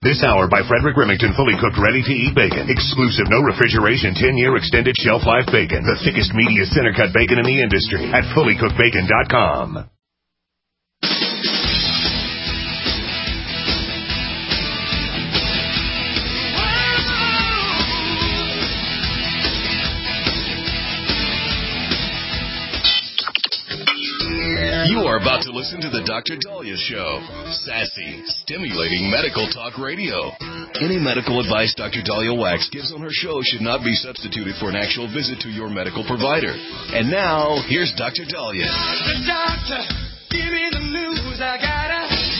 This hour by Frederick Remington, fully cooked, ready-to-eat bacon. Exclusive, no refrigeration, 10-year extended shelf life bacon. The thickest, meatiest center-cut bacon in the industry at fullycookedbacon.com. You are about to listen to the Dr. Daliah Show. Sassy, stimulating medical talk radio. Any medical advice Dr. Daliah Wax gives on her show should not be substituted for an actual visit to your medical provider. And now, here's Dr. Daliah. Doctor, give me the news. I gotta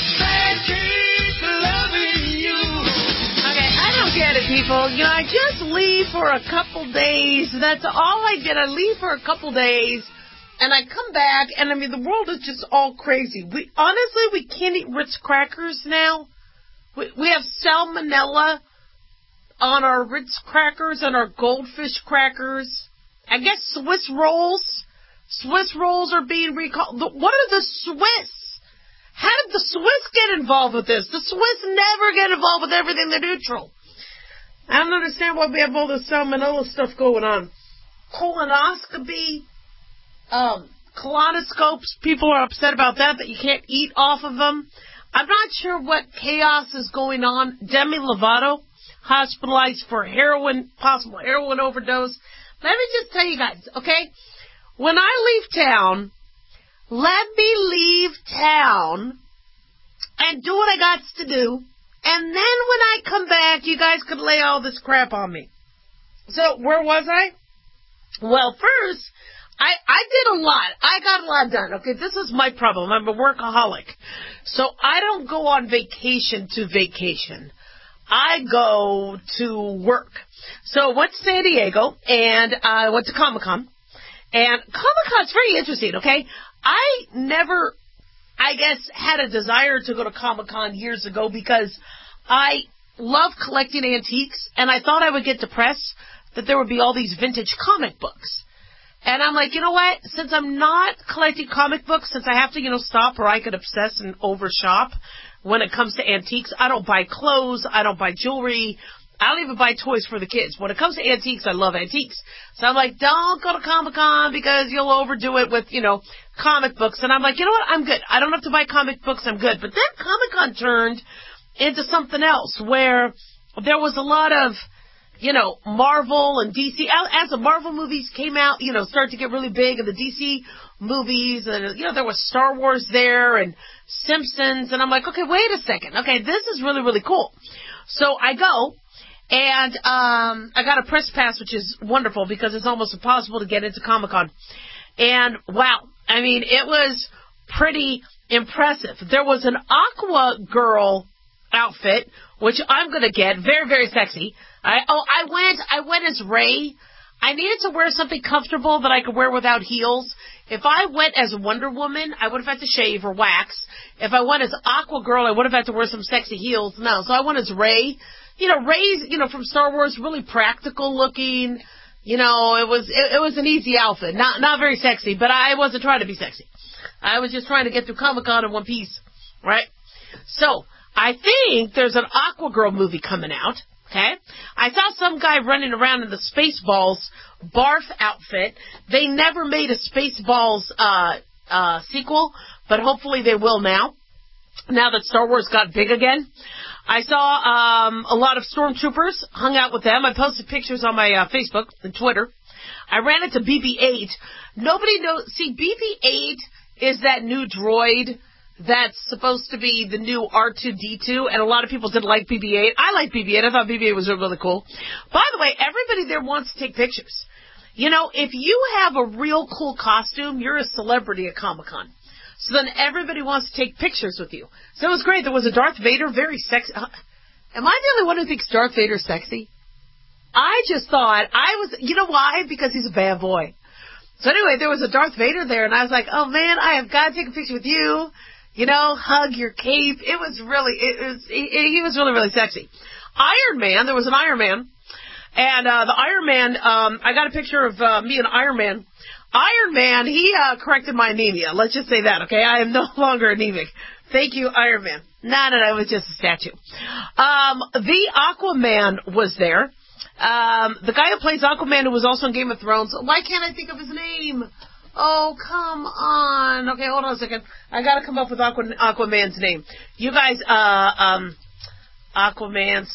keep loving you. Okay, I don't get it, people. You know, I just leave for a couple days. That's all I did. I leave for a couple days. And I come back, and I mean, the world is just all crazy. Honestly, we can't eat Ritz crackers now. We have salmonella on our Ritz crackers and our goldfish crackers. I guess Swiss rolls. Swiss rolls are being recalled. What are the Swiss? How did the Swiss get involved with this? The Swiss never get involved with everything. They're neutral. I don't understand why we have all this salmonella stuff going on. Colonoscopy. Colonoscopes, people are upset about that you can't eat off of them. I'm not sure what chaos is going on. Demi Lovato, hospitalized for possible heroin overdose. Let me just tell you guys, okay? When I leave town, let me leave town and do what I got to do. And then when I come back, you guys could lay all this crap on me. So, where was I? Well, first, I did a lot. I got a lot done. Okay, this is my problem. I'm a workaholic. So I don't go on vacation to vacation. I go to work. So I went to San Diego, and I went to Comic-Con. And Comic-Con's very interesting, okay? I never, I guess, had a desire to go to Comic-Con years ago because I love collecting antiques, and I thought I would get depressed that there would be all these vintage comic books. And I'm like, you know what? Since I'm not collecting comic books, since I have to, stop or I could obsess and overshop when it comes to antiques, I don't buy clothes, I don't buy jewelry, I don't even buy toys for the kids. When it comes to antiques, I love antiques. So I'm like, don't go to Comic-Con because you'll overdo it with, comic books. And I'm like, you know what? I'm good. I don't have to buy comic books. I'm good. But then Comic-Con turned into something else where there was a lot of Marvel and DC, as the Marvel movies came out, started to get really big, and the DC movies, and, there was Star Wars there, and Simpsons, and I'm like, okay, wait a second. Okay, this is really, really cool. So I go, and I got a press pass, which is wonderful, because it's almost impossible to get into Comic-Con. And, wow, I mean, it was pretty impressive. There was an Aqua Girl outfit, which I'm going to get, very, very sexy. I went as Ray. I needed to wear something comfortable that I could wear without heels. If I went as Wonder Woman, I would have had to shave or wax. If I went as Aqua Girl, I would have had to wear some sexy heels. No, so I went as Ray. Ray's, from Star Wars, really practical looking. It was an easy outfit. Not very sexy, but I wasn't trying to be sexy. I was just trying to get through Comic-Con in one piece, right? So, I think there's an Aqua Girl movie coming out. Okay? I saw some guy running around in the Spaceballs barf outfit. They never made a Spaceballs sequel, but hopefully they will now that Star Wars got big again. I saw a lot of stormtroopers, hung out with them. I posted pictures on my Facebook and Twitter. I ran into BB-8. Nobody knows. See, BB-8 is that new droid that's supposed to be the new R2-D2, and a lot of people didn't like BB-8. I like BB-8. I thought BB-8 was really cool. By the way, everybody there wants to take pictures. If you have a real cool costume, you're a celebrity at Comic-Con. So then everybody wants to take pictures with you. So it was great. There was a Darth Vader, very sexy. Am I the only one who thinks Darth Vader's sexy? I just thought why? Because he's a bad boy. So anyway, there was a Darth Vader there, and I was like, oh man, I have got to take a picture with you. Hug your cape. He was really, really sexy. Iron Man, there was an Iron Man. And the Iron Man, I got a picture of me and Iron Man. Iron Man, he corrected my anemia. Let's just say that, okay? I am no longer anemic. Thank you, Iron Man. No, it was just a statue. The Aquaman was there. The guy who plays Aquaman, who was also in Game of Thrones. Why can't I think of his name? Oh, come on. Okay, hold on a second. I gotta come up with Aquaman's name. You guys, Aquaman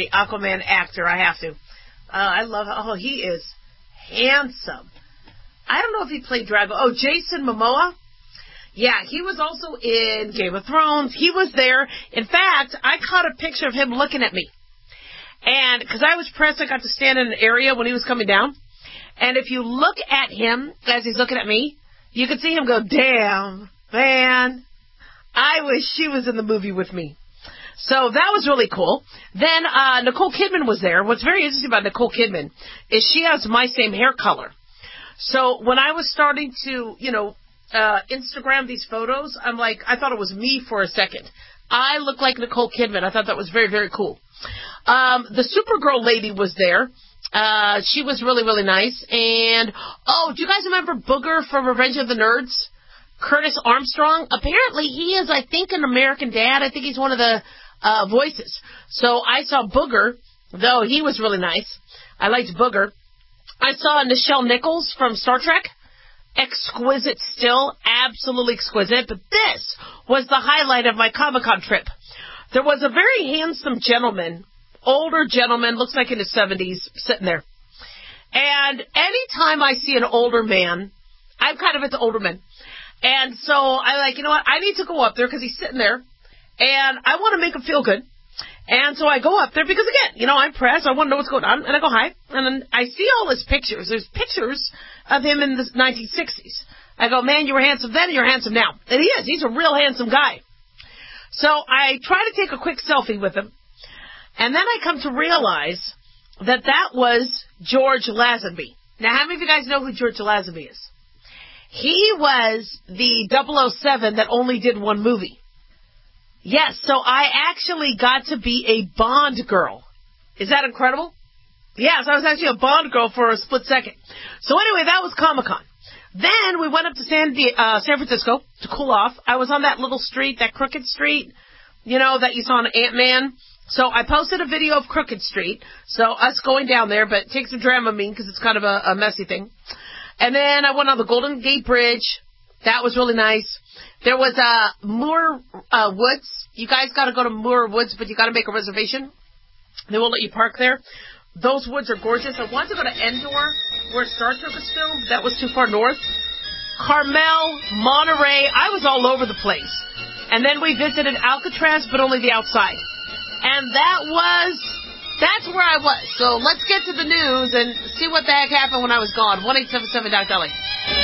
actor, I have to. I love, he is handsome. I don't know if he played Drago. Oh, Jason Momoa? Yeah, he was also in Game of Thrones. He was there. In fact, I caught a picture of him looking at me. And, because I was pressed, I got to stand in an area when he was coming down. And if you look at him as he's looking at me, you can see him go, damn, man, I wish she was in the movie with me. So that was really cool. Then Nicole Kidman was there. What's very interesting about Nicole Kidman is she has my same hair color. So when I was starting to, Instagram these photos, I'm like, I thought it was me for a second. I look like Nicole Kidman. I thought that was very, very cool. The Supergirl lady was there. She was really, really nice. And, do you guys remember Booger from Revenge of the Nerds? Curtis Armstrong? Apparently he is, I think, an American Dad. I think he's one of the voices. So I saw Booger, though he was really nice. I liked Booger. I saw Nichelle Nichols from Star Trek. Exquisite still, absolutely exquisite. But this was the highlight of my Comic-Con trip. There was a very handsome gentleman, older gentleman, looks like in his 70s, sitting there. And anytime I see an older man, I'm kind of into older men. And so I'm like, you know what, I need to go up there because he's sitting there. And I want to make him feel good. And so I go up there because, again, I'm pressed. I want to know what's going on. And I go, hi. And then I see all his pictures. There's pictures of him in the 1960s. I go, man, you were handsome then and you're handsome now. And he is. He's a real handsome guy. So I try to take a quick selfie with him. And then I come to realize that was George Lazenby. Now, how many of you guys know who George Lazenby is? He was the 007 that only did one movie. Yes, so I actually got to be a Bond girl. Is that incredible? Yes, I was actually a Bond girl for a split second. So anyway, that was Comic-Con. Then we went up to San Francisco to cool off. I was on that little street, that Crooked Street, that you saw on Ant-Man. So I posted a video of Crooked Street, so us going down there, but take some Dramamine because it's kind of a messy thing. And then I went on the Golden Gate Bridge. That was really nice. There was Moore Woods. You guys got to go to Moore Woods, but you got to make a reservation. They won't let you park there. Those woods are gorgeous. I wanted to go to Endor, where Star Trek was filmed. That was too far north. Carmel, Monterey. I was all over the place. And then we visited Alcatraz, but only the outside. And that's where I was. So let's get to the news and see what the heck happened when I was gone. 1-877-DOC-DOLLY.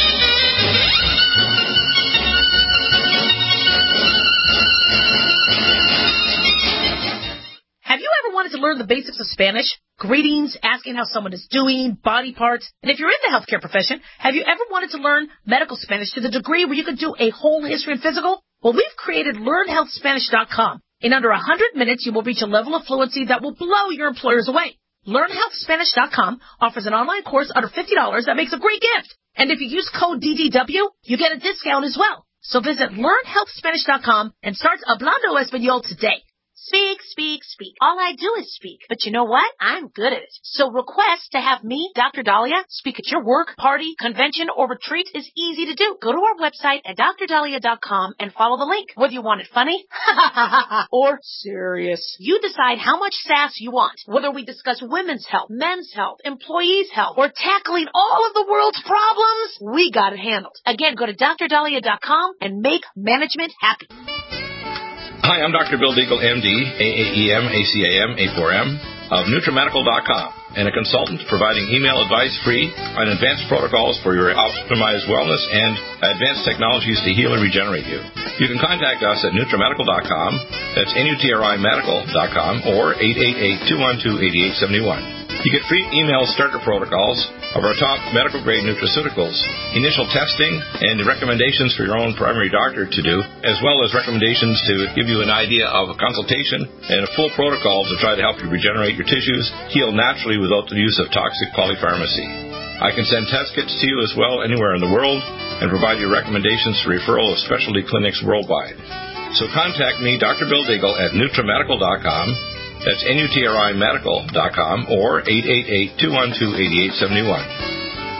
Have you ever wanted to learn the basics of Spanish? Greetings, asking how someone is doing, body parts. And if you're in the healthcare profession, have you ever wanted to learn medical Spanish to the degree where you could do a whole history and physical? Well, we've created LearnHealthSpanish.com. In under 100 minutes, you will reach a level of fluency that will blow your employers away. LearnHealthSpanish.com offers an online course under $50 that makes a great gift. And if you use code DDW, you get a discount as well. So visit LearnHealthSpanish.com and start Hablando Español today. Speak, speak, speak. All I do is speak. But you know what? I'm good at it. So request to have me, Dr. Dahlia, speak at your work, party, convention, or retreat is easy to do. Go to our website at drdahlia.com and follow the link. Whether you want it funny or serious, you decide how much sass you want. Whether we discuss women's health, men's health, employees' health, or tackling all of the world's problems, we got it handled. Again, go to drdahlia.com and make management happy. Hi, I'm Dr. Bill Deagle, MD, AAEM, ACAM, A4M, of NutriMedical.com, and a consultant providing email advice free on advanced protocols for your optimized wellness and advanced technologies to heal and regenerate you. You can contact us at NutriMedical.com, that's NutriMedical.com, or 888-212-8871. You get free email starter protocols of our top medical-grade nutraceuticals, initial testing, and recommendations for your own primary doctor to do, as well as recommendations to give you an idea of a consultation and a full protocol to try to help you regenerate your tissues, heal naturally without the use of toxic polypharmacy. I can send test kits to you as well anywhere in the world and provide you recommendations for referral of specialty clinics worldwide. So contact me, Dr. Bill Deagle, at NutriMedical.com. That's NUTRIMedical.com or 888-212-8871.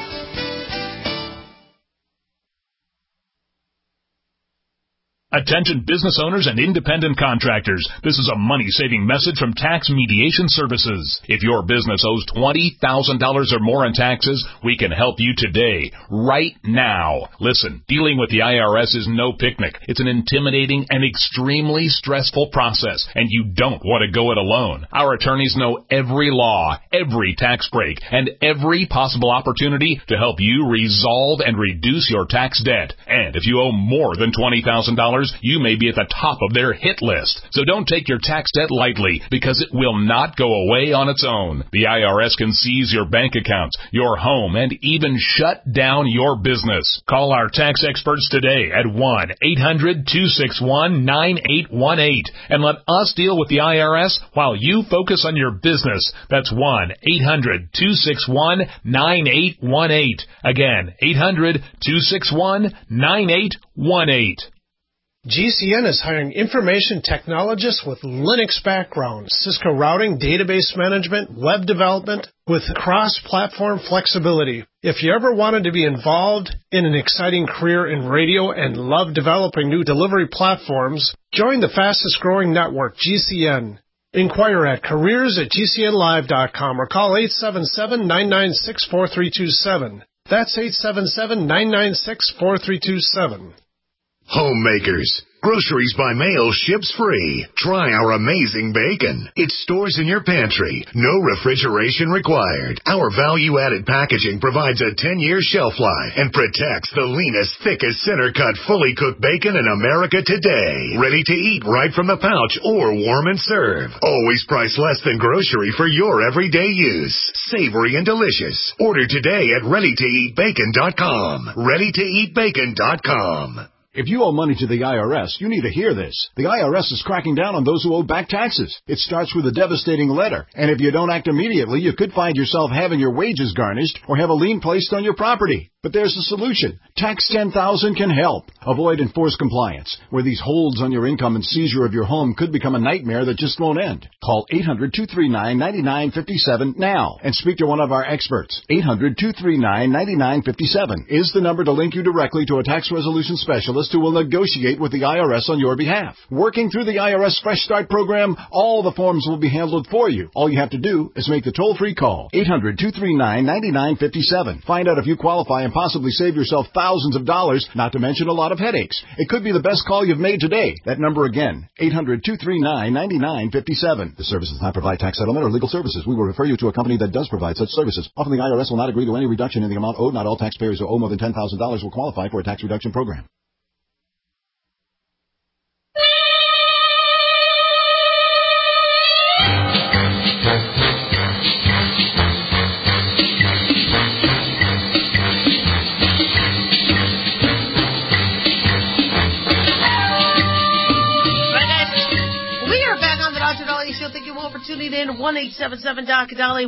Attention business owners and independent contractors. This is a money-saving message from Tax Mediation Services. If your business owes $20,000 or more in taxes, we can help you today, right now. Listen, dealing with the IRS is no picnic. It's an intimidating and extremely stressful process, and you don't want to go it alone. Our attorneys know every law, every tax break, and every possible opportunity to help you resolve and reduce your tax debt. And if you owe more than $20,000, you may be at the top of their hit list. So don't take your tax debt lightly, because it will not go away on its own. The IRS can seize your bank accounts, your home, and even shut down your business. Call our tax experts today at 1-800-261-9818 and let us deal with the IRS while you focus on your business. That's 1-800-261-9818. Again, 800-261-9818. GCN is hiring information technologists with Linux background, Cisco routing, database management, web development, with cross-platform flexibility. If you ever wanted to be involved in an exciting career in radio and love developing new delivery platforms, join the fastest-growing network, GCN. Inquire at careers@gcnlive.com or call 877-996-4327. That's 877-996-4327. Homemakers. Groceries by mail ships free. Try our amazing bacon. It stores in your pantry. No refrigeration required. Our value-added packaging provides a 10-year shelf life and protects the leanest, thickest, center-cut, fully cooked bacon in America today. Ready to eat right from the pouch or warm and serve. Always priced less than grocery for your everyday use. Savory and delicious. Order today at ReadyToEatBacon.com. ReadyToEatBacon.com. If you owe money to the IRS, you need to hear this. The IRS is cracking down on those who owe back taxes. It starts with a devastating letter, and if you don't act immediately, you could find yourself having your wages garnished or have a lien placed on your property. But there's a solution. Tax 10,000 can help. Avoid enforced compliance, where these holds on your income and seizure of your home could become a nightmare that just won't end. Call 800-239-9957 now and speak to one of our experts. 800-239-9957 is the number to link you directly to a tax resolution specialist who will negotiate with the IRS on your behalf. Working through the IRS Fresh Start program, all the forms will be handled for you. All you have to do is make the toll-free call. 800-239-9957. Find out if you qualify and possibly save yourself thousands of dollars, not to mention a lot of headaches. It could be the best call you've made today. That number again, 800-239-9957. The service does not provide tax settlement or legal services. We will refer you to a company that does provide such services. Often the IRS will not agree to any reduction in the amount owed. Not all taxpayers who owe more than $10,000 will qualify for a tax reduction program. Tuning in 1-877-DOC-DALI,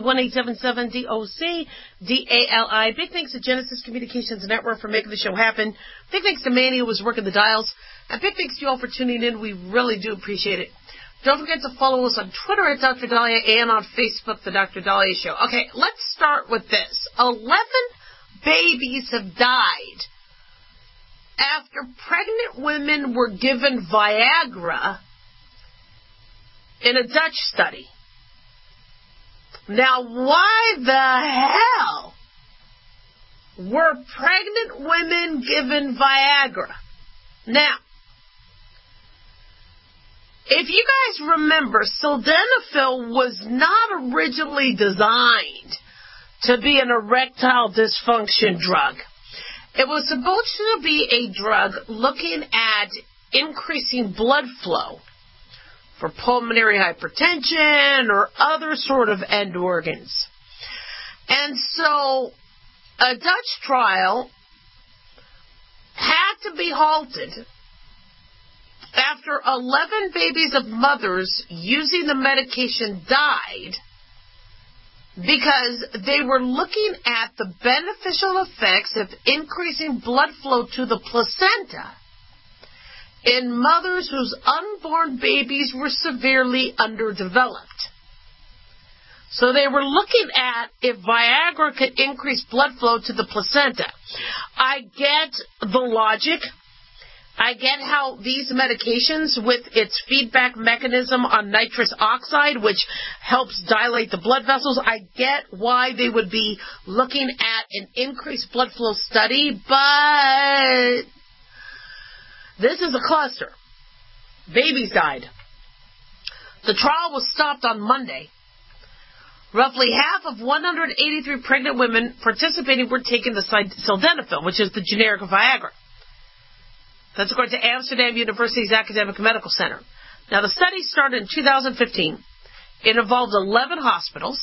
1-877-DOC-DALI. Big thanks to Genesis Communications Network for making the show happen. Big thanks to Manny who was working the dials. And big thanks to you all for tuning in. We really do appreciate it. Don't forget to follow us on Twitter at Dr. Dahlia and on Facebook, The Dr. Dahlia Show. Okay, let's start with this. 11 babies have died after pregnant women were given Viagra in a Dutch study. Now, why the hell were pregnant women given Viagra? Now, if you guys remember, sildenafil was not originally designed to be an erectile dysfunction drug. It was supposed to be a drug looking at increasing blood flow for pulmonary hypertension or other sort of end organs. And so a Dutch trial had to be halted after 11 babies of mothers using the medication died because they were looking at the beneficial effects of increasing blood flow to the placenta in mothers whose unborn babies were severely underdeveloped. So they were looking at if Viagra could increase blood flow to the placenta. I get the logic. I get how these medications, with its feedback mechanism on nitrous oxide, which helps dilate the blood vessels, I get why they would be looking at an increased blood flow study, but this is a cluster. Babies died. The trial was stopped on Monday. Roughly half of 183 pregnant women participating were taking the sildenafil, which is the generic of Viagra. That's according to Amsterdam University's Academic Medical Center. Now, the study started in 2015. It involved 11 hospitals.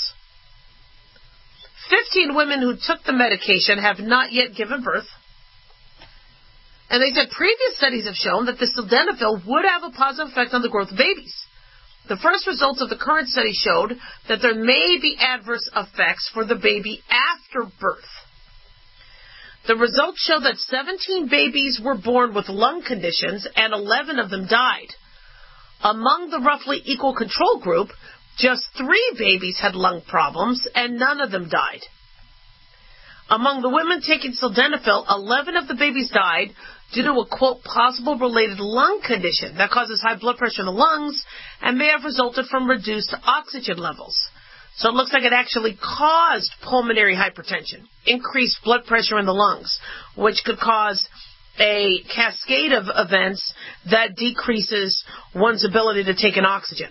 15 women who took the medication have not yet given birth. And they said previous studies have shown that the sildenafil would have a positive effect on the growth of babies. The first results of the current study showed that there may be adverse effects for the baby after birth. The results show that 17 babies were born with lung conditions and 11 of them died. Among the roughly equal control group, just 3 babies had lung problems and none of them died. Among the women taking sildenafil, 11 of the babies died due to a, quote, possible related lung condition that causes high blood pressure in the lungs and may have resulted from reduced oxygen levels. So it looks like it actually caused pulmonary hypertension, increased blood pressure in the lungs, which could cause a cascade of events that decreases one's ability to take in oxygen.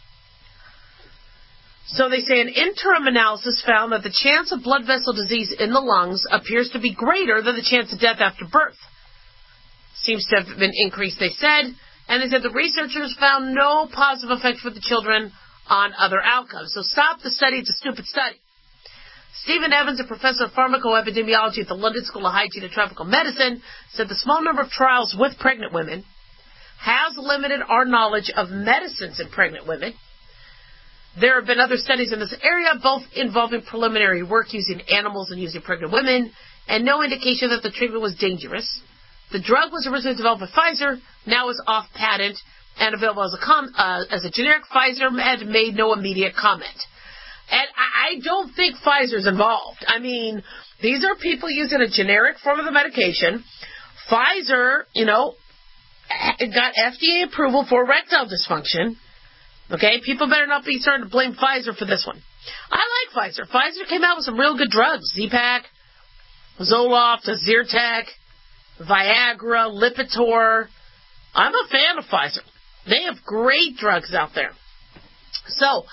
So they say an interim analysis found that the chance of blood vessel disease in the lungs appears to be greater than the chance of death after birth. Seems to have been increased, they said. And they said the researchers found no positive effect for the children on other outcomes. So stop the study. It's a stupid study. Stephen Evans, a professor of pharmacoepidemiology at the London School of Hygiene and Tropical Medicine, said the small number of trials with pregnant women has limited our knowledge of medicines in pregnant women. There have been other studies in this area, both involving preliminary work using animals and using pregnant women, and no indication that the treatment was dangerous. The drug was originally developed by Pfizer, now is off patent and available as a generic. Pfizer had made no immediate comment. And I don't think Pfizer's involved. I mean, these are people using a generic form of the medication. Pfizer, got FDA approval for erectile dysfunction. Okay, people better not be starting to blame Pfizer for this one. I like Pfizer. Pfizer came out with some real good drugs. Z-Pak, Zoloft, Zyrtec, Viagra, Lipitor. I'm a fan of Pfizer. They have great drugs out there. So,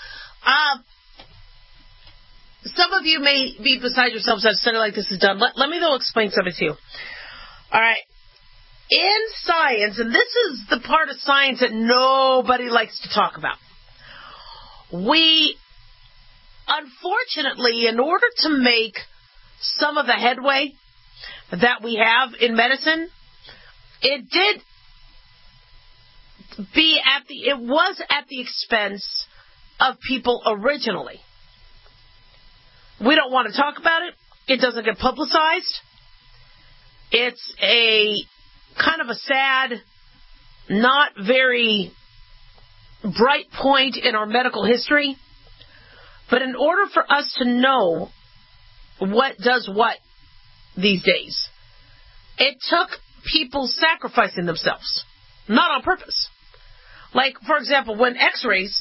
some of you may be beside yourselves as a study like this is done. Let me, though, explain something to you. All right. In science, and this is the part of science that nobody likes to talk about, we, unfortunately, in order to make some of the headway that we have in medicine, it was at the expense of people originally. We don't want to talk about it. It doesn't get publicized. It's a kind of a sad, not very bright point in our medical history. But in order for us to know what does what these days, it took people sacrificing themselves, not on purpose. Like, for example, when X-rays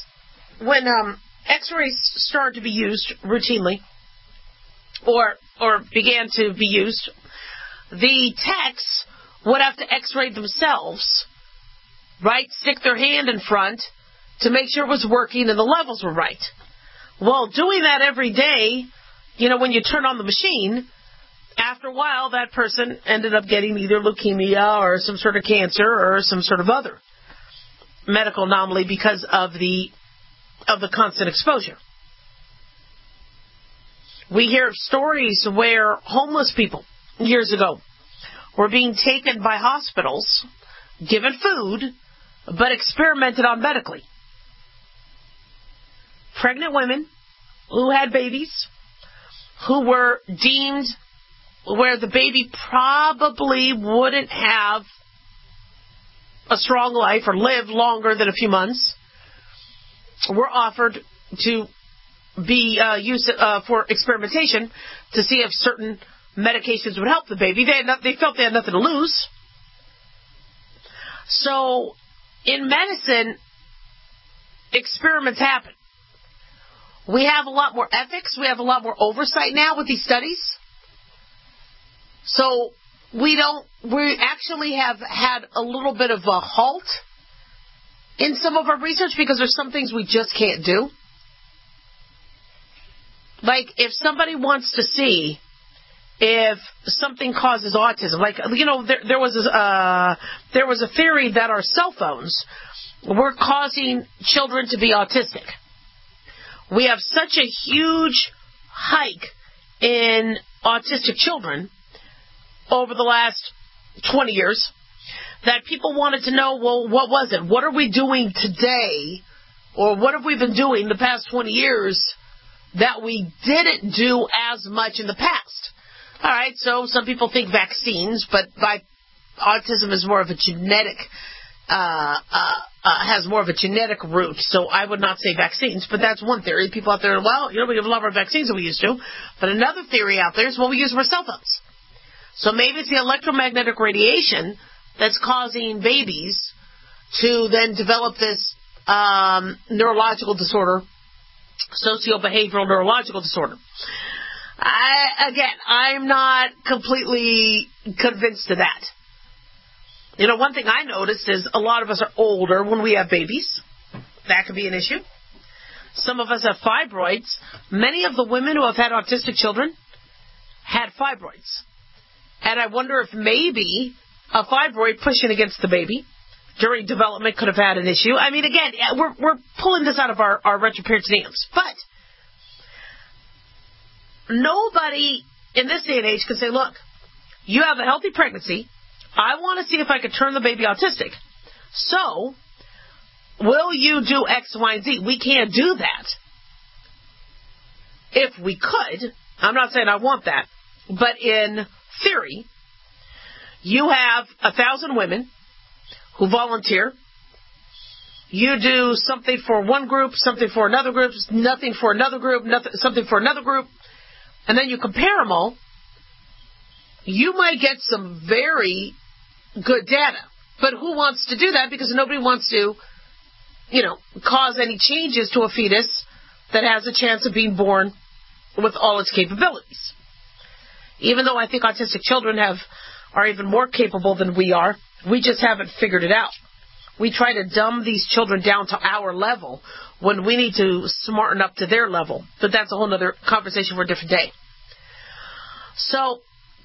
started to be used routinely, or began to be used, the techs would have to X-ray themselves, right? Stick their hand in front to make sure it was working and the levels were right. Well, doing that every day, when you turn on the machine, after a while that person ended up getting either leukemia or some sort of cancer or some sort of other medical anomaly because of the constant exposure. We hear of stories where homeless people years ago were being taken by hospitals, given food, but experimented on medically. Pregnant women who had babies, who were deemed where the baby probably wouldn't have a strong life or live longer than a few months were offered to be used for experimentation to see if certain medications would help the baby. They felt they had nothing to lose. So in medicine, experiments happen. We have a lot more ethics. We have a lot more oversight now with these studies. So we actually have had a little bit of a halt in some of our research because there's some things we just can't do. Like if somebody wants to see if something causes autism, like, you know, there was a theory that our cell phones were causing children to be autistic. We have such a huge hike in autistic children over the last 20 years that people wanted to know, well, what was it? What are we doing today, or what have we been doing the past 20 years that we didn't do as much in the past? All right, so some people think vaccines, but autism is more of a genetic, has more of a genetic root, so I would not say vaccines, but that's one theory. People out there, well, you know, we have a lot more vaccines than we used to, but another theory out there is, well, we use more cell phones. So maybe it's the electromagnetic radiation that's causing babies to then develop this neurological disorder, socio-behavioral neurological disorder. I'm not completely convinced of that. You know, one thing I noticed is a lot of us are older when we have babies. That could be an issue. Some of us have fibroids. Many of the women who have had autistic children had fibroids. And I wonder if maybe a fibroid pushing against the baby during development could have had an issue. I mean, again, we're pulling this out of our retroperitoneums. But nobody in this day and age can say, look, you have a healthy pregnancy. I want to see if I could turn the baby autistic. So, will you do X, Y, and Z? We can't do that. If we could, I'm not saying I want that, but in theory, you have 1,000 women who volunteer. You do something for one group, something for another group, nothing for another group, something for another group, and then you compare them all. You might get some very good data. But who wants to do that? Because nobody wants to, you know, cause any changes to a fetus that has a chance of being born with all its capabilities. Even though I think autistic children are even more capable than we are, we just haven't figured it out. We try to dumb these children down to our level when we need to smarten up to their level. But that's a whole other conversation for a different day. So,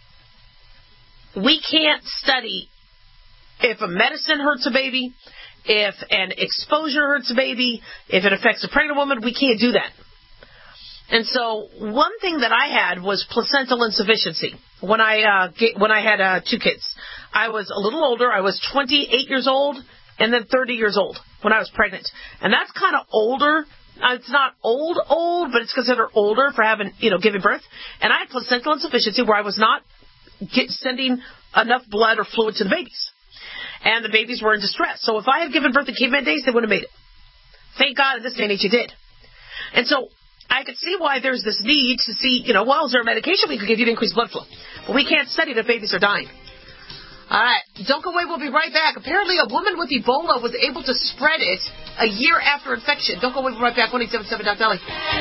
we can't study if a medicine hurts a baby, if an exposure hurts a baby, if it affects a pregnant woman. We can't do that. And so one thing that I had was placental insufficiency when I had 2 kids. I was a little older. I was 28 years old and then 30 years old when I was pregnant. And that's kind of older. It's not old, but it's considered older for having, giving birth. And I had placental insufficiency where I was not sending enough blood or fluid to the babies. And the babies were in distress. So if I had given birth in caveman days, they wouldn't have made it. Thank God in this day and age you did. And so I could see why there's this need to see, is there a medication we could give you to increase blood flow? But we can't study that babies are dying. All right. Don't go away. We'll be right back. Apparently a woman with Ebola was able to spread it a year after infection. Don't go away. We'll be right back. 1-877-DOC-DELI.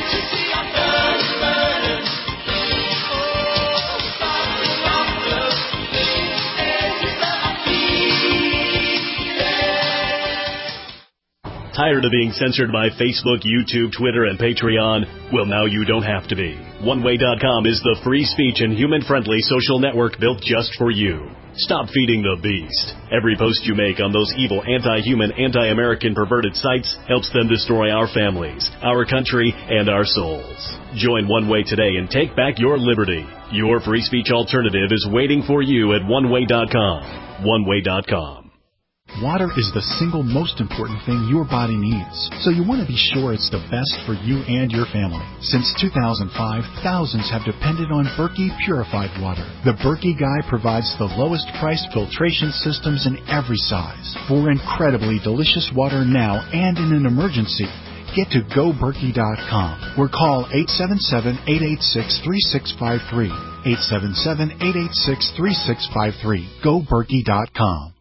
Tired of being censored by Facebook, YouTube, Twitter, and Patreon? Well, now you don't have to be. OneWay.com is the free speech and human-friendly social network built just for you. Stop feeding the beast. Every post you make on those evil, anti-human, anti-American perverted sites helps them destroy our families, our country, and our souls. Join One Way today and take back your liberty. Your free speech alternative is waiting for you at OneWay.com. OneWay.com. Water is the single most important thing your body needs, so you want to be sure it's the best for you and your family. Since 2005, thousands have depended on Berkey purified water. The Berkey Guy provides the lowest priced filtration systems in every size. For incredibly delicious water now and in an emergency, get to GoBerkey.com or call 877-886-3653. 877-886-3653. GoBerkey.com.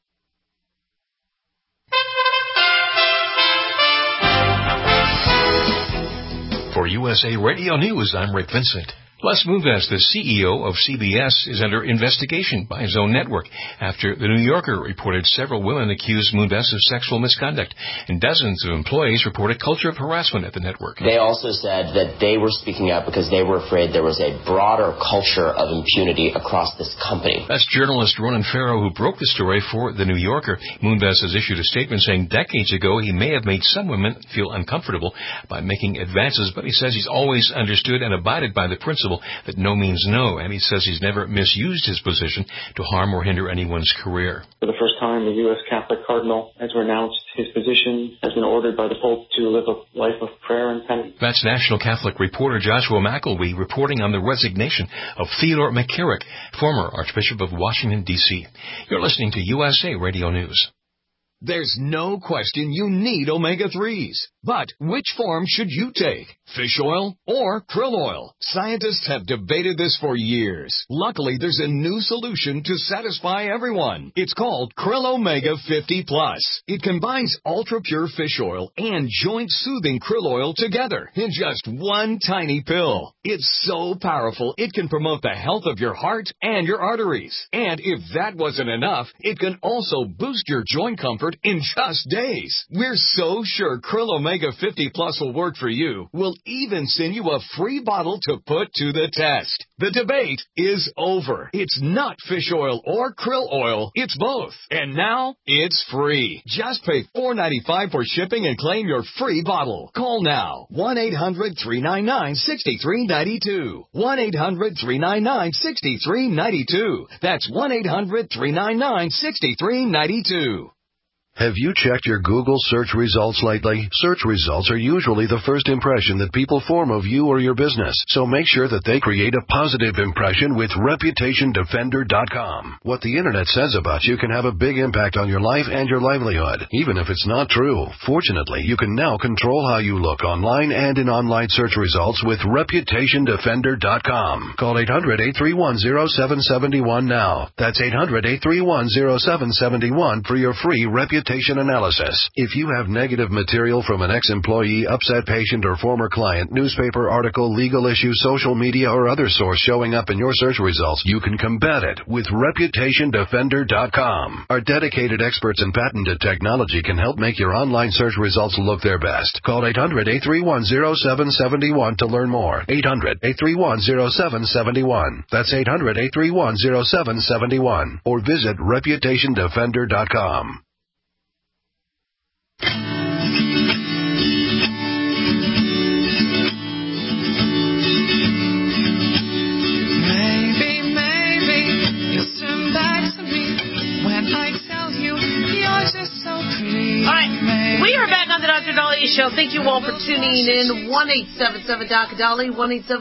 For USA Radio News, I'm Rick Vincent. Les Moonves, the CEO of CBS, is under investigation by his own network after The New Yorker reported several women accused Moonves of sexual misconduct, and dozens of employees reported culture of harassment at the network. They also said that they were speaking out because they were afraid there was a broader culture of impunity across this company. That's journalist Ronan Farrow, who broke the story for The New Yorker. Moonves has issued a statement saying decades ago he may have made some women feel uncomfortable by making advances, but he says he's always understood and abided by the principle that no means no, and he says he's never misused his position to harm or hinder anyone's career. For the first time, the U.S. Catholic Cardinal has renounced his position, has been ordered by the Pope to live a life of prayer and penance. That's National Catholic reporter Joshua McElwee reporting on the resignation of Theodore McCarrick, former Archbishop of Washington, D.C. You're listening to USA Radio News. There's no question you need omega-3s. But which form should you take? Fish oil or krill oil? Scientists have debated this for years. Luckily, there's a new solution to satisfy everyone. It's called Krill Omega 50 Plus. It combines ultra-pure fish oil and joint-soothing krill oil together in just one tiny pill. It's so powerful, it can promote the health of your heart and your arteries. And if that wasn't enough, it can also boost your joint comfort in just days. We're so sure Krill Omega 50 Plus will work for you. We'll even send you a free bottle to put to the test. The debate is over. It's not fish oil or krill oil. It's both. And now it's free. Just pay $4.95 for shipping and claim your free bottle. Call now. 1-800-399-6392. 1-800-399-6392. That's 1-800-399-6392. Have you checked your Google search results lately? Search results are usually the first impression that people form of you or your business, so make sure that they create a positive impression with ReputationDefender.com. What the Internet says about you can have a big impact on your life and your livelihood, even if it's not true. Fortunately, you can now control how you look online and in online search results with ReputationDefender.com. Call 800-831-0771 now. That's 800-831-0771 for your free reputation analysis. If you have negative material from an ex-employee, upset patient, or former client, newspaper article, legal issue, social media, or other source showing up in your search results, you can combat it with ReputationDefender.com. Our dedicated experts in patented technology can help make your online search results look their best. Call 800-831-0771 to learn more. 800-831-0771. That's 800-831-0771. Or visit ReputationDefender.com. Maybe you'll turn back to me when I tell you you're just so pretty. All right, we are back on the Dr. Dahlia Show. Thank you all for tuning in. 1-877-Dr.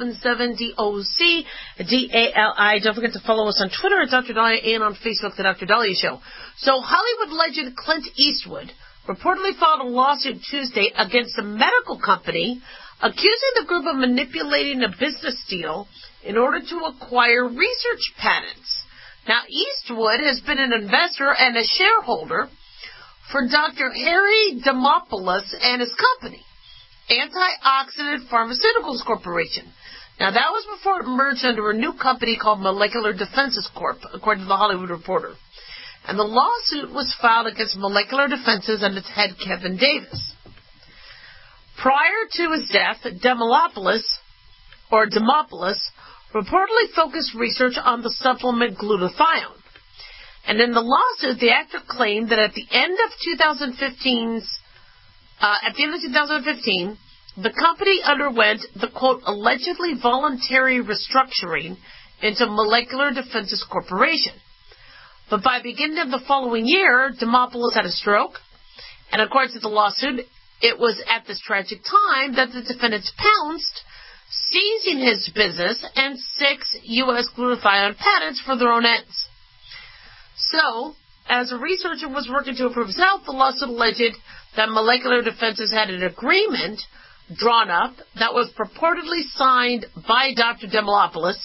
1-877-DOC-DALI. Don't forget to follow us on Twitter at Dr. Dahlia and on Facebook, The Dr. Dahlia Show. So Hollywood legend Clint Eastwood reportedly filed a lawsuit Tuesday against a medical company accusing the group of manipulating a business deal in order to acquire research patents. Now, Eastwood has been an investor and a shareholder for Dr. Harry Demopoulos and his company, Antioxidant Pharmaceuticals Corporation. Now, that was before it merged under a new company called Molecular Defenses Corp., according to the Hollywood Reporter. And the lawsuit was filed against Molecular Defenses and its head, Kevin Davis. Prior to his death, Demopoulos reportedly focused research on the supplement glutathione. And in the lawsuit, the actor claimed that at the end of 2015, the company underwent the, quote, allegedly voluntary restructuring into Molecular Defenses Corporation. But by beginning of the following year, Demopoulos had a stroke, and according to the lawsuit, it was at this tragic time that the defendants pounced, seizing his business and 6 U.S. glutathione patents for their own ends. So, as a researcher was working to improve his health, the lawsuit alleged that Molecular Defenses had an agreement drawn up that was purportedly signed by Dr. Demopoulos,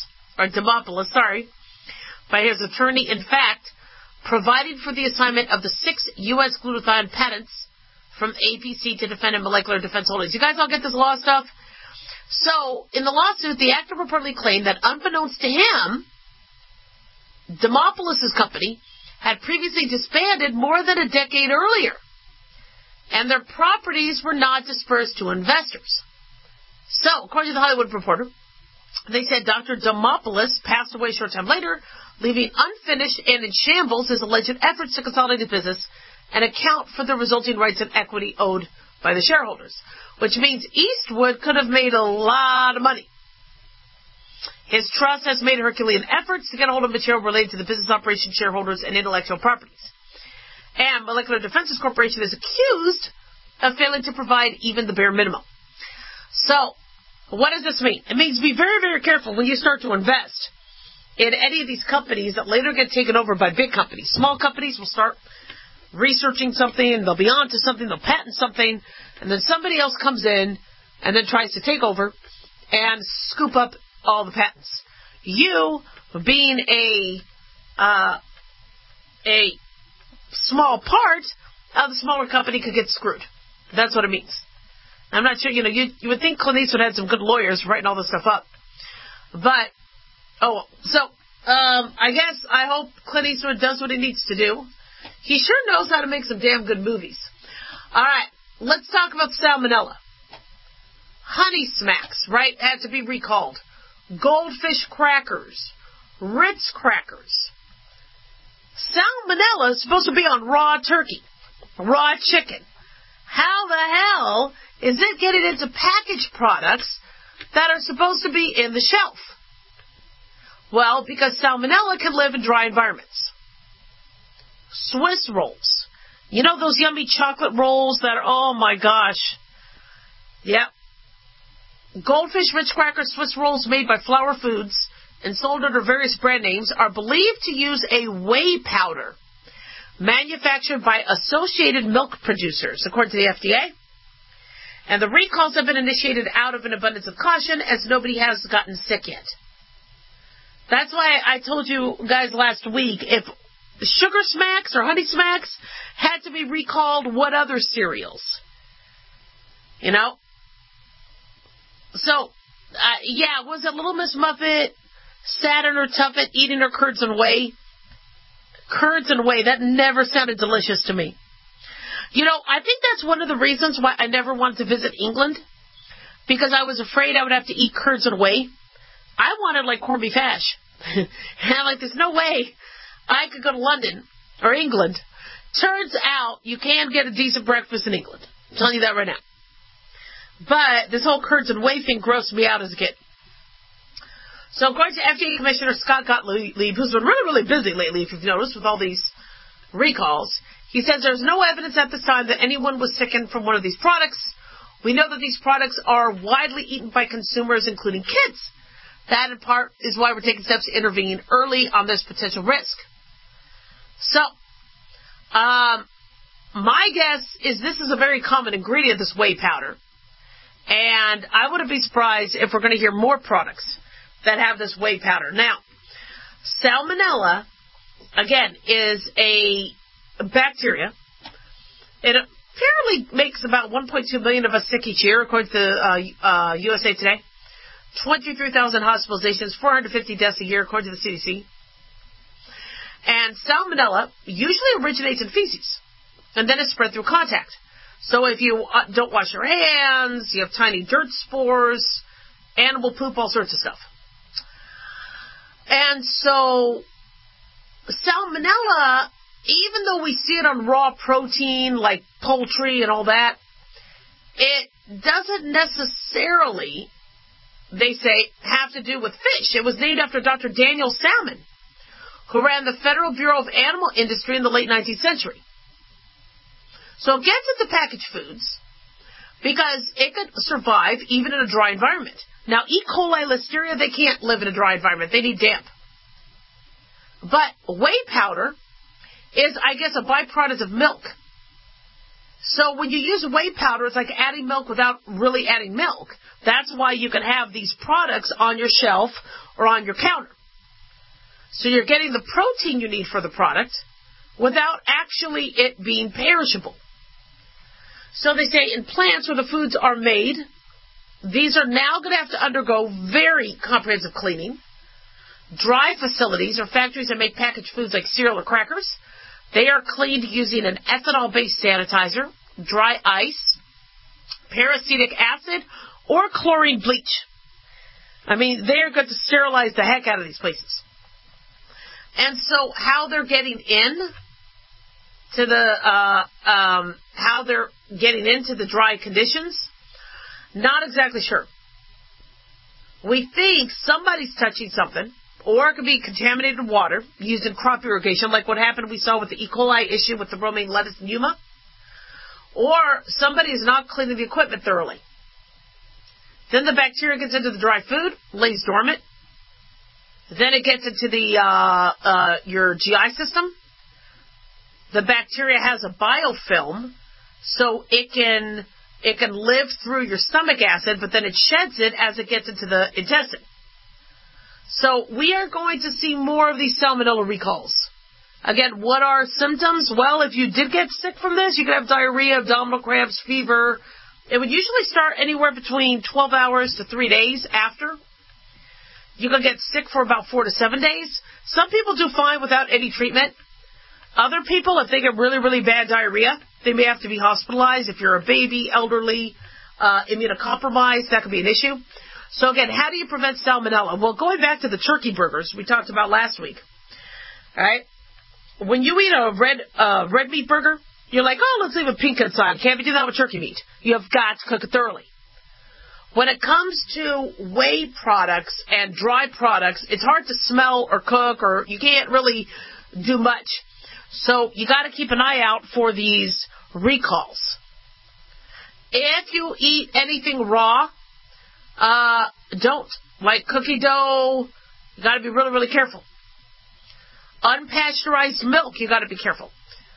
by his attorney, in fact, providing for the assignment of the 6 U.S. glutathione patents from APC to defendant Molecular Defense Holdings. You guys all get this law stuff? So, in the lawsuit, the actor reportedly claimed that unbeknownst to him, Demopoulos' company had previously disbanded more than a decade earlier, and their properties were not dispersed to investors. So, according to the Hollywood Reporter, they said Dr. Demopoulos passed away a short time later, leaving unfinished and in shambles his alleged efforts to consolidate his business and account for the resulting rights and equity owed by the shareholders, which means Eastwood could have made a lot of money. His trust has made Herculean efforts to get a hold of material related to the business operation, shareholders, and intellectual properties. And Molecular Defenses Corporation is accused of failing to provide even the bare minimum. So, what does this mean? It means be very, very careful when you start to invest in any of these companies that later get taken over by big companies. Small companies will start researching something, and they'll be on to something, they'll patent something, and then somebody else comes in and then tries to take over and scoop up all the patents. You, being a small part of the smaller company, could get screwed. That's what it means. I'm not sure, you would think Clint Eastwood had some good lawyers writing all this stuff up. But, I hope Clint Eastwood does what he needs to do. He sure knows how to make some damn good movies. Alright, let's talk about salmonella. Honey Smacks, right, had to be recalled. Goldfish crackers. Ritz crackers. Salmonella is supposed to be on raw turkey. Raw chicken. How the hell is it getting into packaged products that are supposed to be in the shelf? Well, because salmonella can live in dry environments. Swiss rolls. You know those yummy chocolate rolls that are, oh my gosh. Yep. Goldfish Ritz Cracker Swiss rolls made by Flour Foods and sold under various brand names are believed to use a whey powder manufactured by Associated Milk Producers, according to the FDA. And the recalls have been initiated out of an abundance of caution as nobody has gotten sick yet. That's why I told you guys last week, if Sugar Smacks or Honey Smacks had to be recalled, what other cereals? So, was it Little Miss Muffet, Saturn or Tuffet eating her curds and whey? Curds and whey, that never sounded delicious to me. I think that's one of the reasons why I never wanted to visit England, because I was afraid I would have to eat curds and whey. I wanted, corned beef hash. And I'm there's no way I could go to London or England. Turns out you can get a decent breakfast in England. I'm telling you that right now. But this whole curds and whey thing grossed me out as a kid. So according to FDA Commissioner Scott Gottlieb, who's been really, really busy lately, if you've noticed, with all these recalls, he says there's no evidence at this time that anyone was sickened from one of these products. We know that these products are widely eaten by consumers, including kids. That, in part, is why we're taking steps to intervene early on this potential risk. So, my guess is this is a very common ingredient, this whey powder. And I wouldn't be surprised if we're going to hear more products that have this whey powder. Now, salmonella, again, is a bacteria. It apparently makes about 1.2 million of us sick each year, according to USA Today. 23,000 hospitalizations, 450 deaths a year, according to the CDC. And salmonella usually originates in feces, and then is spread through contact. So if you don't wash your hands, you have tiny dirt spores, animal poop, all sorts of stuff. And so, salmonella, even though we see it on raw protein, like poultry and all that, it doesn't necessarily, they say, have to do with fish. It was named after Dr. Daniel Salmon, who ran the Federal Bureau of Animal Industry in the late 19th century. So it gets into packaged foods because it could survive even in a dry environment. Now, E. coli, Listeria, they can't live in a dry environment. They need damp. But whey powder is, I guess, a byproduct of milk. So when you use whey powder, it's like adding milk without really adding milk. That's why you can have these products on your shelf or on your counter. So you're getting the protein you need for the product without actually it being perishable. So they say in plants where the foods are made, these are now going to have to undergo very comprehensive cleaning. Dry facilities or factories that make packaged foods like cereal or crackers, they are cleaned using an ethanol-based sanitizer, dry ice, peracetic acid, or chlorine bleach. I mean, they're going to sterilize the heck out of these places. And so how they're getting in to the dry conditions, not exactly sure. We think somebody's touching something, or it could be contaminated water used in crop irrigation, like what happened we saw with the E. coli issue with the romaine lettuce and Yuma. Or somebody is not cleaning the equipment thoroughly. Then the bacteria gets into the dry food, lays dormant. Then it gets into your GI system. The bacteria has a biofilm, so it can live through your stomach acid, but then it sheds it as it gets into the intestine. So we are going to see more of these salmonella recalls. Again, what are symptoms? Well, if you did get sick from this, you could have diarrhea, abdominal cramps, fever. It would usually start anywhere between 12 hours to 3 days after. You can get sick for about 4 to 7 days. Some people do fine without any treatment. Other people, if they get really, really bad diarrhea, they may have to be hospitalized. If you're a baby, elderly, immunocompromised, that could be an issue. So again, how do you prevent salmonella? Well, going back to the turkey burgers we talked about last week, all right? When you eat a red meat burger, you're like, oh, let's leave a pink inside. Can't be doing that with turkey meat. You have got to cook it thoroughly. When it comes to whey products and dry products, it's hard to smell or cook, or you can't really do much. So you got to keep an eye out for these recalls. If you eat anything raw, don't. Like cookie dough, you got to be really, really careful. Unpasteurized milk, you got to be careful.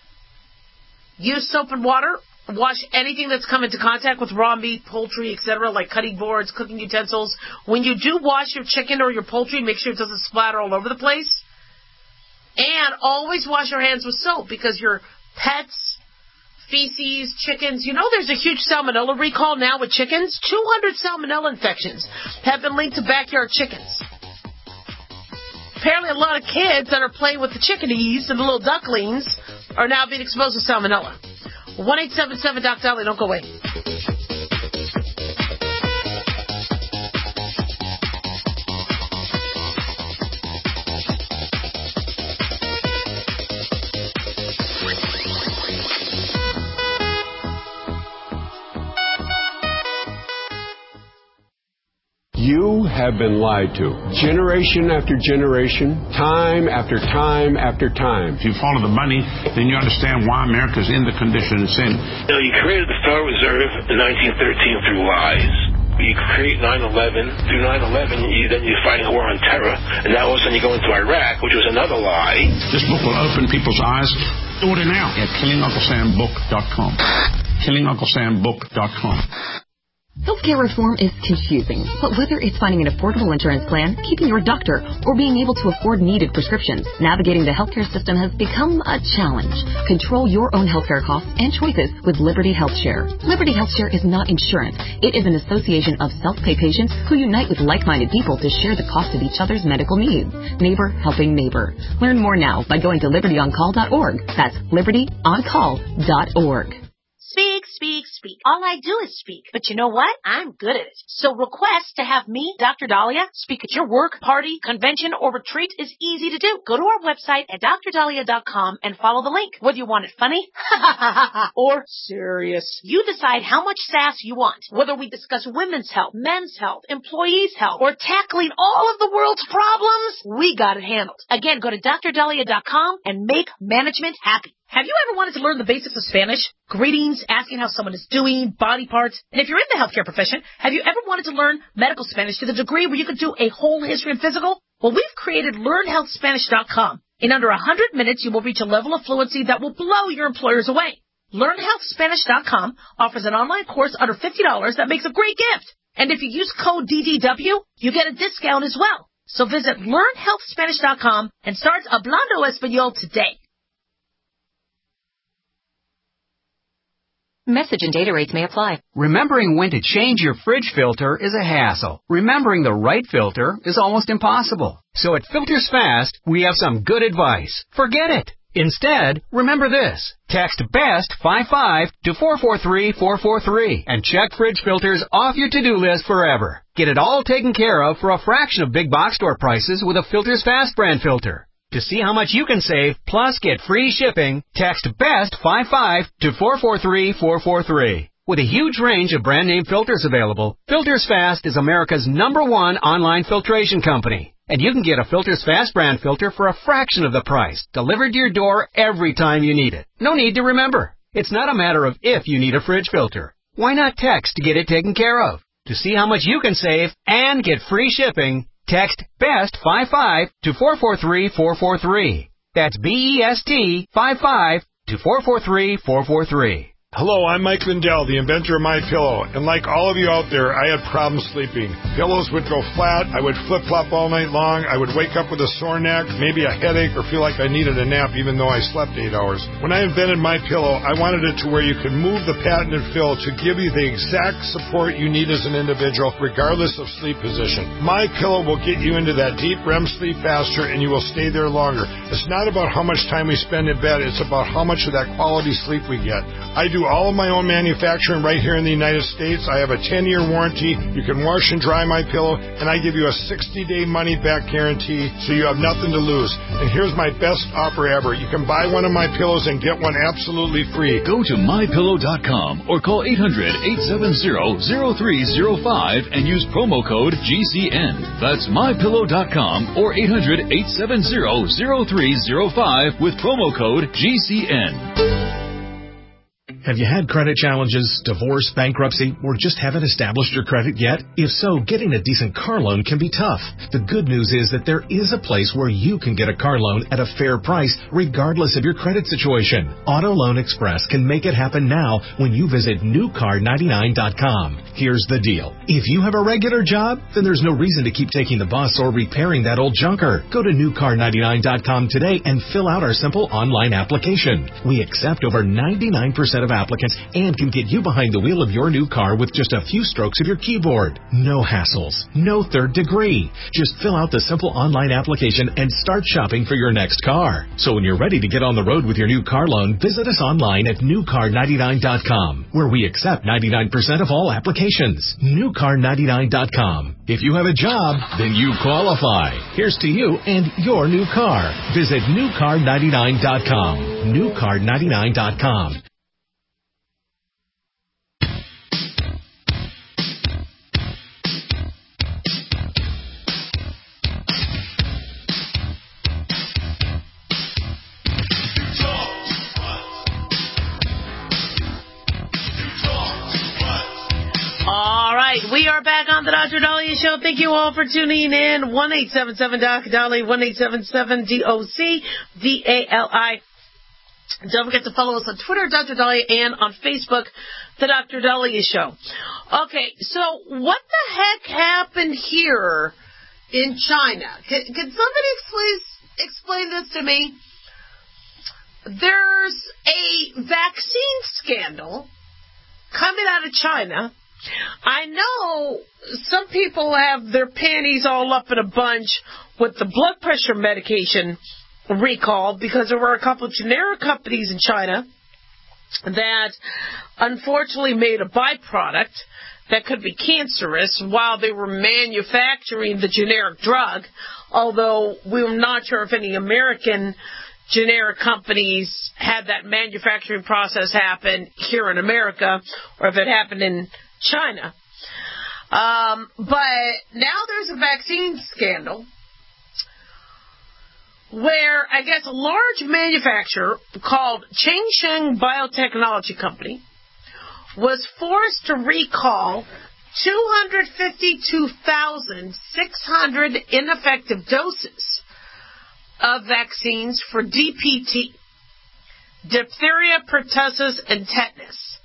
Use soap and water. Wash anything that's come into contact with raw meat, poultry, etc., like cutting boards, cooking utensils. When you do wash your chicken or your poultry, make sure it doesn't splatter all over the place. And always wash your hands with soap, because your pets, feces, chickens, there's a huge salmonella recall now with chickens. 200 salmonella infections have been linked to backyard chickens. Apparently a lot of kids that are playing with the chickadees and the little ducklings are now being exposed to salmonella. 1-877-DOC-DOLLY. Don't go away. You have been lied to. Generation after generation, time after time after time. If you follow the money, then you understand why America's in the condition it's in. You created the Federal Reserve in 1913 through lies. You create 9/11. Through 9/11, then you're fighting a war on terror. And now all of a sudden you go into Iraq, which was another lie. This book will open people's eyes. Order now at KillingUncleSamBook.com. KillingUncleSamBook.com. Healthcare reform is confusing, but whether it's finding an affordable insurance plan, keeping your doctor, or being able to afford needed prescriptions, navigating the healthcare system has become a challenge. Control your own healthcare costs and choices with Liberty HealthShare. Liberty HealthShare is not insurance. It is an association of self-pay patients who unite with like-minded people to share the cost of each other's medical needs. Neighbor helping neighbor. Learn more now by going to libertyoncall.org. That's libertyoncall.org. Speak, speak, speak. All I do is speak. But you know what? I'm good at it. So request to have me, Dr. Dahlia, speak at your work, party, convention, or retreat is easy to do. Go to our website at drdahlia.com and follow the link. Whether you want it funny or serious, you decide how much sass you want. Whether we discuss women's health, men's health, employees' health, or tackling all of the world's problems, we got it handled. Again, go to drdahlia.com and make management happy. Have you ever wanted to learn the basics of Spanish? Greetings, asking how someone is doing, body parts. And if you're in the healthcare profession, have you ever wanted to learn medical Spanish to the degree where you could do a whole history and physical? Well, we've created LearnHealthSpanish.com. In under 100 minutes, you will reach a level of fluency that will blow your employers away. LearnHealthSpanish.com offers an online course under $50 that makes a great gift. And if you use code DDW, you get a discount as well. So visit LearnHealthSpanish.com and start Hablando Español today. Message and data rates may apply. Remembering when to change your fridge filter is a hassle. Remembering the right filter is almost impossible. So at Filters Fast, we have some good advice. Forget it. Instead, remember this. Text BEST55 to 443-443 and check fridge filters off your to-do list forever. Get it all taken care of for a fraction of big box store prices with a Filters Fast brand filter. To see how much you can save, plus get free shipping, text BEST55 to 443-443. With a huge range of brand name filters available, Filters Fast is America's #1 online filtration company. And you can get a Filters Fast brand filter for a fraction of the price, delivered to your door every time you need it. No need to remember. It's not a matter of if you need a fridge filter. Why not text to get it taken care of? To see how much you can save and get free shipping, text BEST55 to 443-443. That's BEST55 to 443-443. Hello, I'm Mike Lindell, the inventor of MyPillow, and like all of you out there, I had problems sleeping. Pillows would go flat, I would flip-flop all night long, I would wake up with a sore neck, maybe a headache, or feel like I needed a nap even though I slept 8 hours. When I invented MyPillow, I wanted it to where you could move the patented fill to give you the exact support you need as an individual, regardless of sleep position. MyPillow will get you into that deep REM sleep faster, and you will stay there longer. It's not about how much time we spend in bed, it's about how much of that quality sleep we get. I do all of my own manufacturing right here in the United States. I have a 10-year warranty. You can wash and dry my pillow, and I give you a 60-day money-back guarantee, so you have nothing to lose. And here's my best offer ever. You can buy one of my pillows and get one absolutely free. Go to MyPillow.com or call 800-870-0305 and use promo code GCN. That's MyPillow.com or 800-870-0305 with promo code GCN. Have you had credit challenges, divorce, bankruptcy, or just haven't established your credit yet? If so, getting a decent car loan can be tough. The good news is that there is a place where you can get a car loan at a fair price, regardless of your credit situation. Auto Loan Express can make it happen now when you visit newcar99.com. Here's the deal. If you have a regular job, then there's no reason to keep taking the bus or repairing that old junker. Go to newcar99.com today and fill out our simple online application. We accept over 99% of applicants and can get you behind the wheel of your new car with just a few strokes of your keyboard. No hassles, no third degree. Just fill out the simple online application and start shopping for your next car. So when you're ready to get on the road with your new car loan, visit us online at newcar99.com, where we accept 99% of all applications. Newcar99.com. If you have a job, then you qualify. Here's to you and your new car. Visit newcar99.com. Newcar99.com. We are back on the Dr. Dahlia Show. Thank you all for tuning in. 1-877-DOC-DALI, 1-877-DOC-DALI. Don't forget to follow us on Twitter, Dr. Dahlia, and on Facebook, The Dr. Dahlia Show. Okay, so what the heck happened here in China? Can somebody explain this to me? There's a vaccine scandal coming out of China. I know some people have their panties all up in a bunch with the blood pressure medication recall because there were a couple of generic companies in China that unfortunately made a byproduct that could be cancerous while they were manufacturing the generic drug, although we're not sure if any American generic companies had that manufacturing process happen here in America or if it happened in China. But now there's a vaccine scandal where I guess a large manufacturer called Changsheng Biotechnology Company was forced to recall 252,600 ineffective doses of vaccines for DPT, diphtheria, pertussis, and tetanus.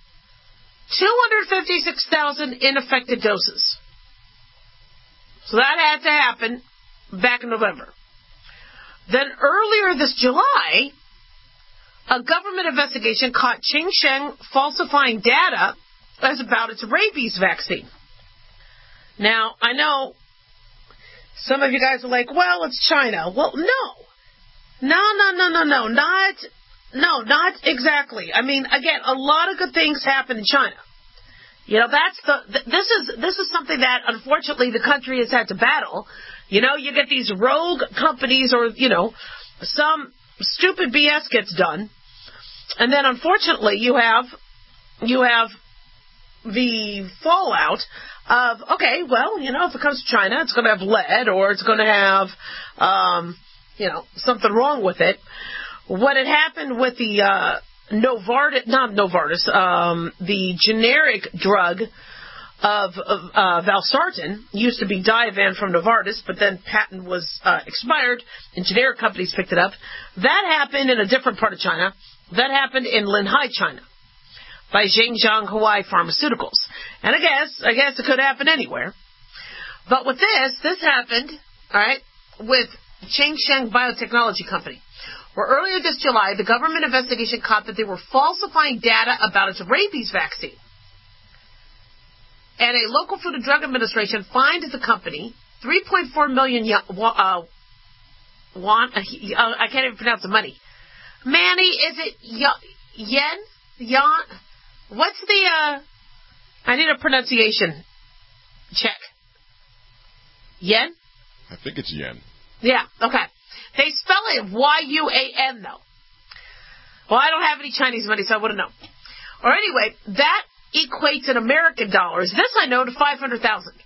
256,000 ineffective doses. So that had to happen back in November. Then earlier this July, a government investigation caught Changsheng falsifying data as about its rabies vaccine. Now, I know some of you guys are like, well, it's China. Well, no, not exactly. I mean, again, a lot of good things happen in China. You know, this is something that, unfortunately, the country has had to battle. You know, you get these rogue companies or, you know, some stupid BS gets done. And then, unfortunately, you have the fallout of, okay, well, you know, if it comes to China, it's going to have lead or it's going to have, you know, something wrong with it. What had happened with the the generic drug of valsartan, used to be Diovan from Novartis, but then patent was expired and generic companies picked it up. That happened in a different part of China. That happened in Linhai, China, by Zhangjiang Huai Pharmaceuticals. And I guess it could happen anywhere. But with this happened, all right, with Changsheng Biotechnology Company, where earlier this July, the government investigation caught that they were falsifying data about its rabies vaccine. And a local Food and Drug Administration fined the company 3.4 million I can't even pronounce the money. Manny, is it yen? What's the, I need a pronunciation check. Yen? I think it's yen. Yeah, okay. They spell it Y-U-A-N, though. Well, I don't have any Chinese money, so I wouldn't know. Or anyway, that equates in American dollars, this I know, to $500,000.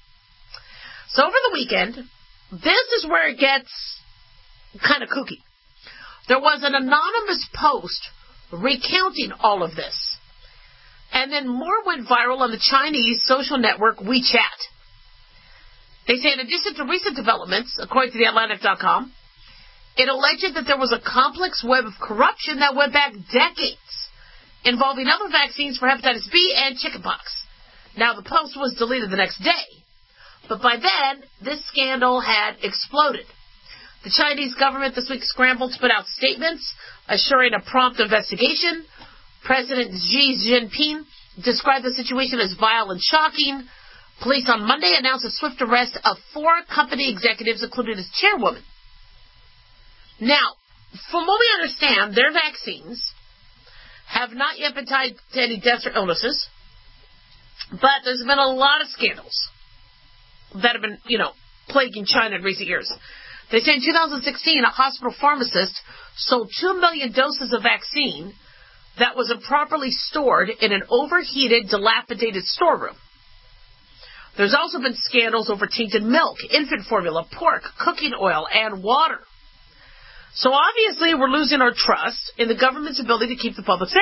So over the weekend, this is where it gets kind of kooky. There was an anonymous post recounting all of this. And then more went viral on the Chinese social network WeChat. They say in addition to recent developments, according to TheAtlantic.com, it alleged that there was a complex web of corruption that went back decades, involving other vaccines for hepatitis B and chickenpox. Now, the post was deleted the next day, but by then, this scandal had exploded. The Chinese government this week scrambled to put out statements assuring a prompt investigation. President Xi Jinping described the situation as vile and shocking. Police on Monday announced a swift arrest of 4 company executives, including its chairwoman. Now, from what we understand, their vaccines have not yet been tied to any deaths or illnesses, but there's been a lot of scandals that have been, plaguing China in recent years. They say in 2016, a hospital pharmacist sold 2 million doses of vaccine that was improperly stored in an overheated, dilapidated storeroom. There's also been scandals over tainted milk, infant formula, pork, cooking oil, and water. So obviously we're losing our trust in the government's ability to keep the public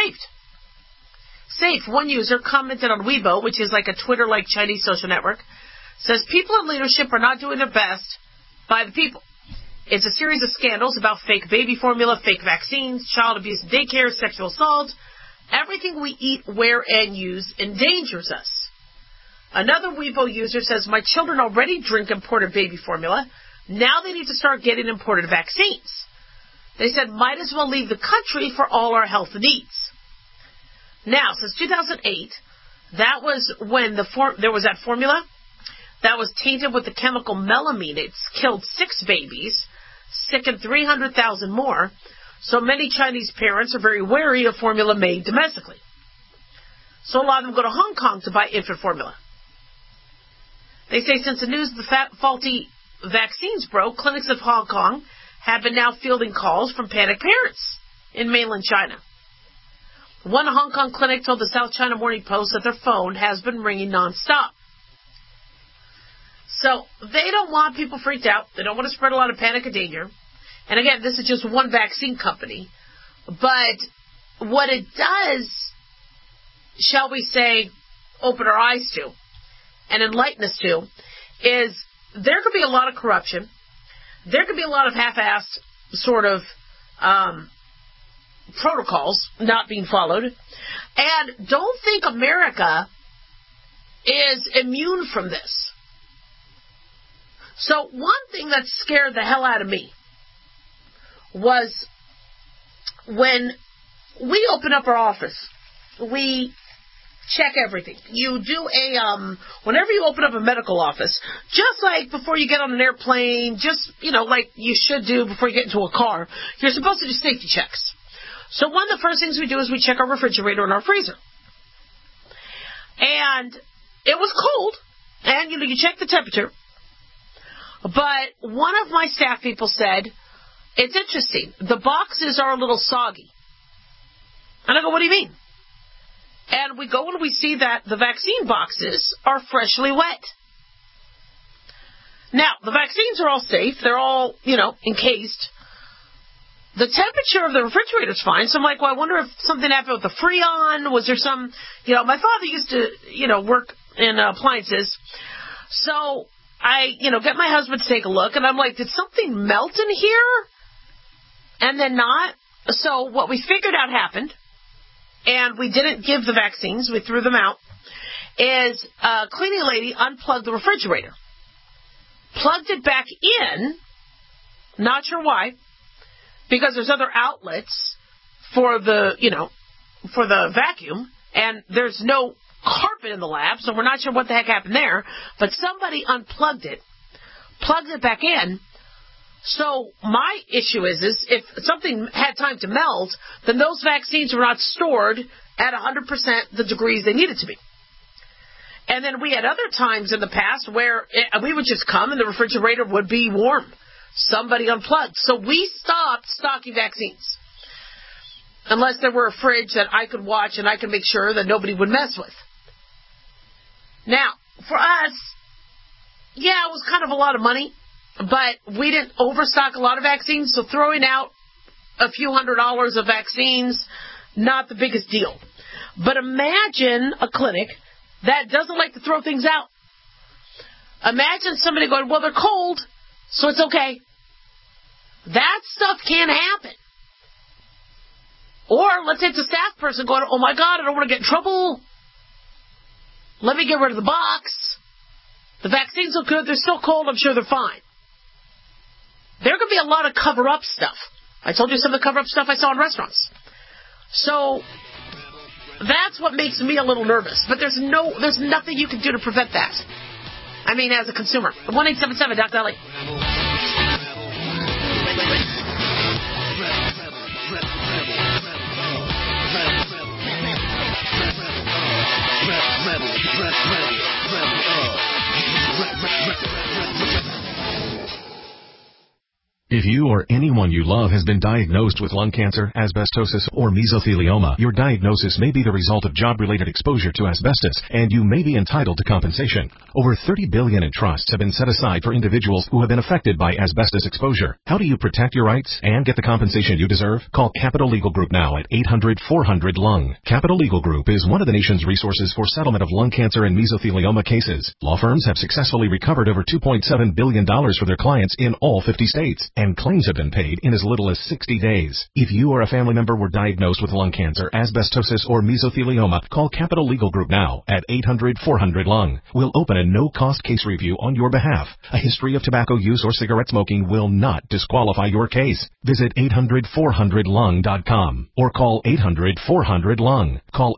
safe. One user commented on Weibo, which is like a Twitter-like Chinese social network, says people in leadership are not doing their best by the people. It's a series of scandals about fake baby formula, fake vaccines, child abuse in daycare, sexual assault. Everything we eat, wear, and use endangers us. Another Weibo user says, my children already drink imported baby formula. Now they need to start getting imported vaccines. They said, might as well leave the country for all our health needs. Now, since 2008, that was when there was that formula that was tainted with the chemical melamine. It's killed 6 babies, sickened 300,000 more. So many Chinese parents are very wary of formula made domestically. So a lot of them go to Hong Kong to buy infant formula. They say since the news of the faulty vaccines broke, clinics of Hong Kong have been now fielding calls from panicked parents in mainland China. One Hong Kong clinic told the South China Morning Post that their phone has been ringing nonstop. So they don't want people freaked out. They don't want to spread a lot of panic and danger. And again, this is just one vaccine company. But what it does, shall we say, open our eyes to and enlighten us to, is there could be a lot of corruption. There could be a lot of half-assed sort of protocols not being followed. And don't think America is immune from this. So one thing that scared the hell out of me was when we open up our office, we check everything. You do whenever you open up a medical office, just like before you get on an airplane, just, like you should do before you get into a car, you're supposed to do safety checks. So one of the first things we do is we check our refrigerator and our freezer. And it was cold, and, you check the temperature. But one of my staff people said, it's interesting, the boxes are a little soggy. And I go, what do you mean? And we go and we see that the vaccine boxes are freshly wet. Now, the vaccines are all safe. They're all, encased. The temperature of the refrigerator is fine. So I'm like, well, I wonder if something happened with the Freon. Was there some, my father used to, work in appliances. So I, get my husband to take a look. And I'm like, did something melt in here? And then not. So what we figured out happened, and we didn't give the vaccines, we threw them out, is a cleaning lady unplugged the refrigerator, plugged it back in, not sure why, because there's other outlets for the, for the vacuum, and there's no carpet in the lab, so we're not sure what the heck happened there, but somebody unplugged it, plugged it back in. So my issue is if something had time to melt, then those vaccines were not stored at 100% the degrees they needed to be. And then we had other times in the past where we would just come and the refrigerator would be warm. Somebody unplugged. So we stopped stocking vaccines. Unless there were a fridge that I could watch and I could make sure that nobody would mess with. Now, for us, it was kind of a lot of money. But we didn't overstock a lot of vaccines, so throwing out a few $100s of vaccines, not the biggest deal. But imagine a clinic that doesn't like to throw things out. Imagine somebody going, well, they're cold, so it's okay. That stuff can happen. Or let's say it's a staff person going, oh my God, I don't want to get in trouble. Let me get rid of the box. The vaccines look good, they're still cold, I'm sure they're fine. There could be a lot of cover-up stuff. I told you some of the cover-up stuff I saw in restaurants. So that's what makes me a little nervous. But there's nothing you can do to prevent that. I mean, as a consumer. 1-877 Dr. Ellie. If you or anyone you love has been diagnosed with lung cancer, asbestosis, or mesothelioma, your diagnosis may be the result of job-related exposure to asbestos, and you may be entitled to compensation. Over $30 billion in trusts have been set aside for individuals who have been affected by asbestos exposure. How do you protect your rights and get the compensation you deserve? Call Capital Legal Group now at 800-400-LUNG. Capital Legal Group is one of the nation's resources for settlement of lung cancer and mesothelioma cases. Law firms have successfully recovered over $2.7 billion for their clients in all 50 states. And claims have been paid in as little as 60 days. If you or a family member were diagnosed with lung cancer, asbestosis, or mesothelioma, call Capital Legal Group now at 800-400-LUNG. We'll open a no-cost case review on your behalf. A history of tobacco use or cigarette smoking will not disqualify your case. Visit 800-400-LUNG.com or call 800-400-LUNG. Call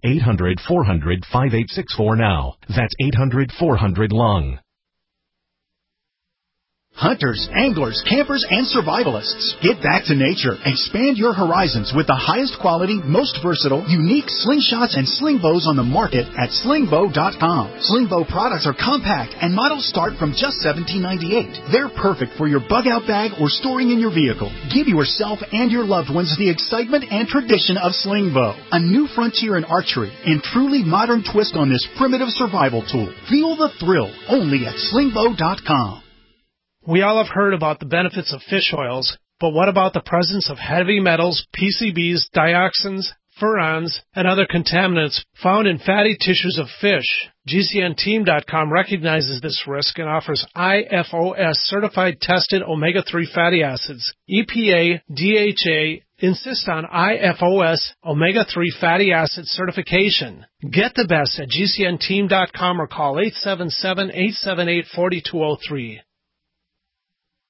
800-400-5864 now. That's 800-400-LUNG. Hunters, anglers, campers, and survivalists. Get back to nature. Expand your horizons with the highest quality, most versatile, unique slingshots and sling bows on the market at slingbow.com. Slingbow products are compact and models start from just $17.98. They're perfect for your bug out bag or storing in your vehicle. Give yourself and your loved ones the excitement and tradition of Slingbow, a new frontier in archery and truly modern twist on this primitive survival tool. Feel the thrill only at slingbow.com. We all have heard about the benefits of fish oils, but what about the presence of heavy metals, PCBs, dioxins, furans, and other contaminants found in fatty tissues of fish? GCNteam.com recognizes this risk and offers IFOS certified tested omega-3 fatty acids. EPA, DHA, insist on IFOS omega-3 fatty acid certification. Get the best at GCNteam.com or call 877-878-4203.